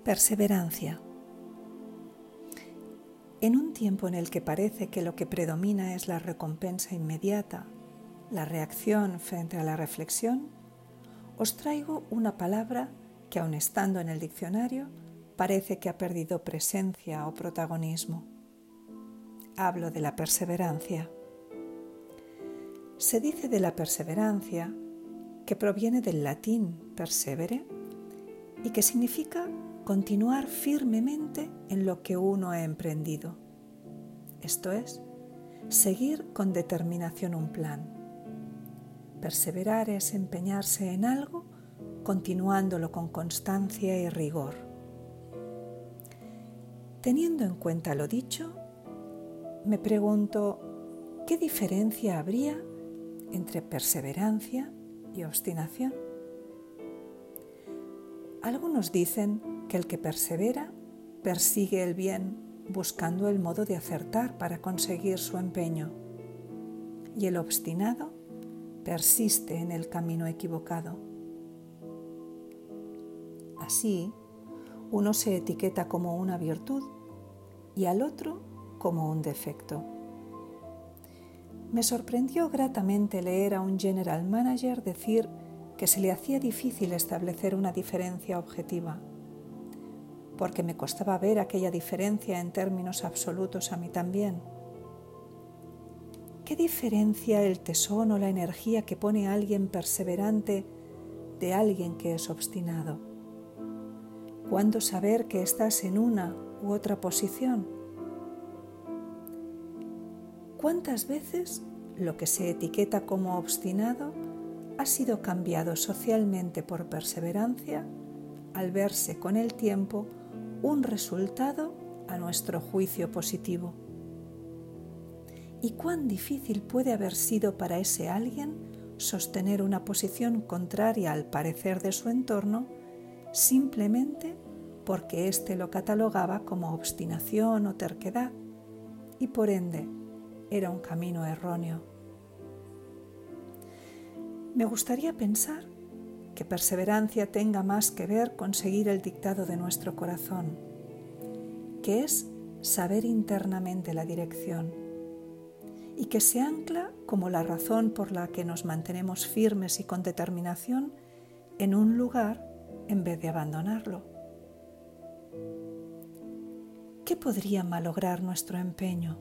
Perseverancia. En un tiempo en el que parece que lo que predomina es la recompensa inmediata, la reacción frente a la reflexión, os traigo una palabra que, aun estando en el diccionario, parece que ha perdido presencia o protagonismo. Hablo de la perseverancia. Se dice de la perseverancia que proviene del latín persevere y que significa continuar firmemente en lo que uno ha emprendido. Esto es, seguir con determinación un plan. Perseverar es empeñarse en algo continuándolo con constancia y rigor. Teniendo en cuenta lo dicho, me pregunto, ¿qué diferencia habría entre perseverancia y obstinación? Algunos dicen que el que persevera persigue el bien buscando el modo de acertar para conseguir su empeño, y el obstinado persiste en el camino equivocado. Así, uno se etiqueta como una virtud y al otro como un defecto. Me sorprendió gratamente leer a un general manager decir que se le hacía difícil establecer una diferencia objetiva, porque me costaba ver aquella diferencia en términos absolutos a mí también. ¿Qué diferencia el tesón o la energía que pone a alguien perseverante de alguien que es obstinado? ¿Cuándo saber que estás en una u otra posición? ¿Cuántas veces lo que se etiqueta como obstinado ha sido cambiado socialmente por perseverancia al verse con el tiempo un resultado a nuestro juicio positivo? ¿Y cuán difícil puede haber sido para ese alguien sostener una posición contraria al parecer de su entorno simplemente porque éste lo catalogaba como obstinación o terquedad y por ende era un camino erróneo? Me gustaría pensar que perseverancia tenga más que ver con seguir el dictado de nuestro corazón, que es saber internamente la dirección, y que se ancla como la razón por la que nos mantenemos firmes y con determinación en un lugar en vez de abandonarlo. ¿Qué podría malograr nuestro empeño?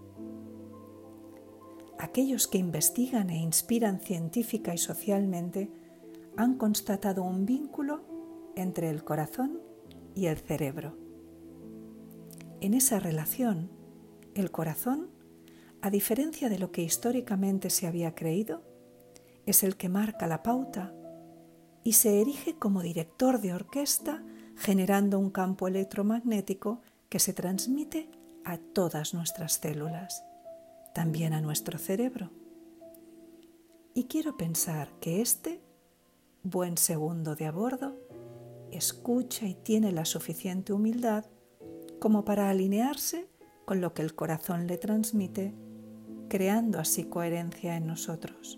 Aquellos que investigan e inspiran científica y socialmente han constatado un vínculo entre el corazón y el cerebro. En esa relación, el corazón, a diferencia de lo que históricamente se había creído, es el que marca la pauta y se erige como director de orquesta, generando un campo electromagnético que se transmite a todas nuestras células, también a nuestro cerebro. Y quiero pensar que este buen segundo de a bordo escucha y tiene la suficiente humildad como para alinearse con lo que el corazón le transmite, creando así coherencia en nosotros.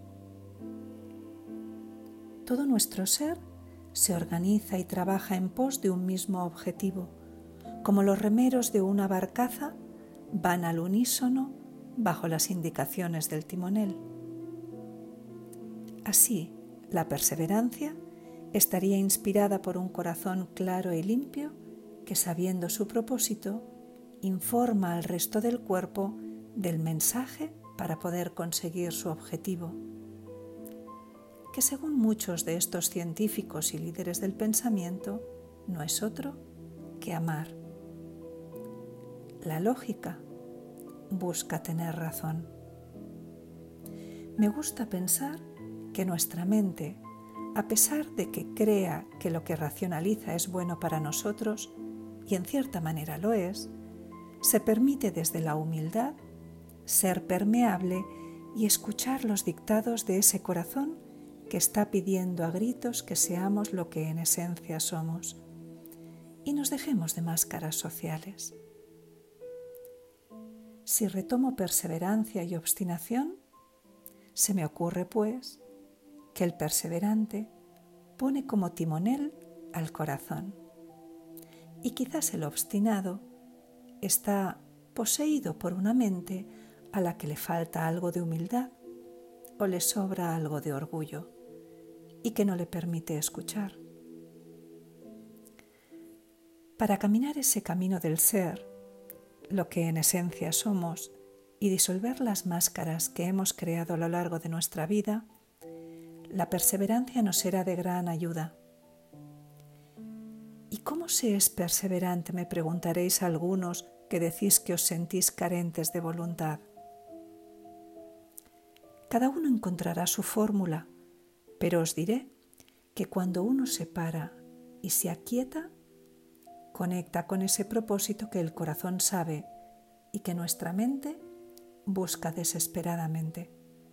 Todo nuestro ser se organiza y trabaja en pos de un mismo objetivo, como los remeros de una barcaza van al unísono bajo las indicaciones del timonel. Así, la perseverancia estaría inspirada por un corazón claro y limpio que, sabiendo su propósito, informa al resto del cuerpo del mensaje para poder conseguir su objetivo, que según muchos de estos científicos y líderes del pensamiento, no es otro que amar. La lógica busca tener razón. Me gusta pensar que nuestra mente, a pesar de que crea que lo que racionaliza es bueno para nosotros, y en cierta manera lo es, se permite desde la humildad ser permeable y escuchar los dictados de ese corazón que está pidiendo a gritos que seamos lo que en esencia somos y nos dejemos de máscaras sociales. Si retomo perseverancia y obstinación, se me ocurre, pues, que el perseverante pone como timonel al corazón Y quizás el obstinado está poseído por una mente a la que le falta algo de humildad o le sobra algo de orgullo y que no le permite escuchar. Para caminar ese camino del ser, lo que en esencia somos, y disolver las máscaras que hemos creado a lo largo de nuestra vida, la perseverancia nos será de gran ayuda. ¿Y cómo se es perseverante?, me preguntaréis algunos que decís que os sentís carentes de voluntad. Cada uno encontrará su fórmula, pero os diré que cuando uno se para y se aquieta, conecta con ese propósito que el corazón sabe y que nuestra mente busca desesperadamente.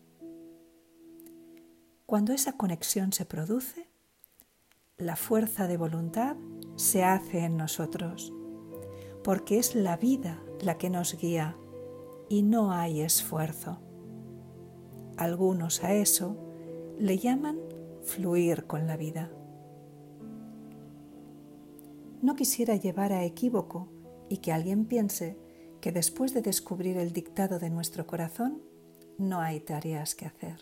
Cuando esa conexión se produce, la fuerza de voluntad se hace en nosotros, porque es la vida la que nos guía y no hay esfuerzo. Algunos a eso le llaman fluir con la vida. No quisiera llevar a equívoco y que alguien piense que después de descubrir el dictado de nuestro corazón, no hay tareas que hacer.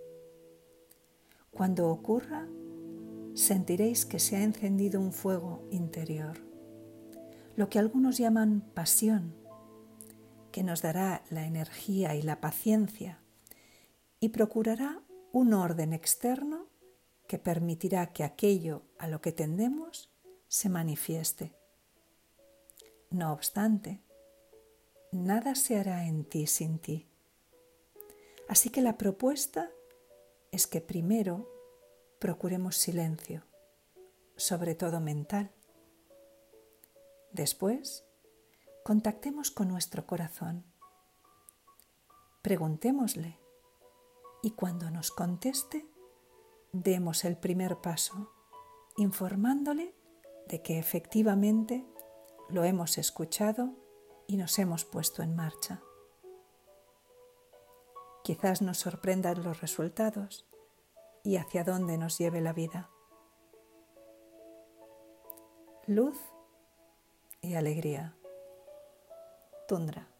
Cuando ocurra, sentiréis que se ha encendido un fuego interior, lo que algunos llaman pasión, que nos dará la energía y la paciencia y procurará un orden externo que permitirá que aquello a lo que tendemos se manifieste. No obstante, nada se hará en ti sin ti. Así que la propuesta es que primero procuremos silencio, sobre todo mental. Después, contactemos con nuestro corazón. Preguntémosle y cuando nos conteste, demos el primer paso, informándole de que efectivamente lo hemos escuchado y nos hemos puesto en marcha. Quizás nos sorprendan los resultados y hacia dónde nos lleve la vida. Luz y alegría. Tundra.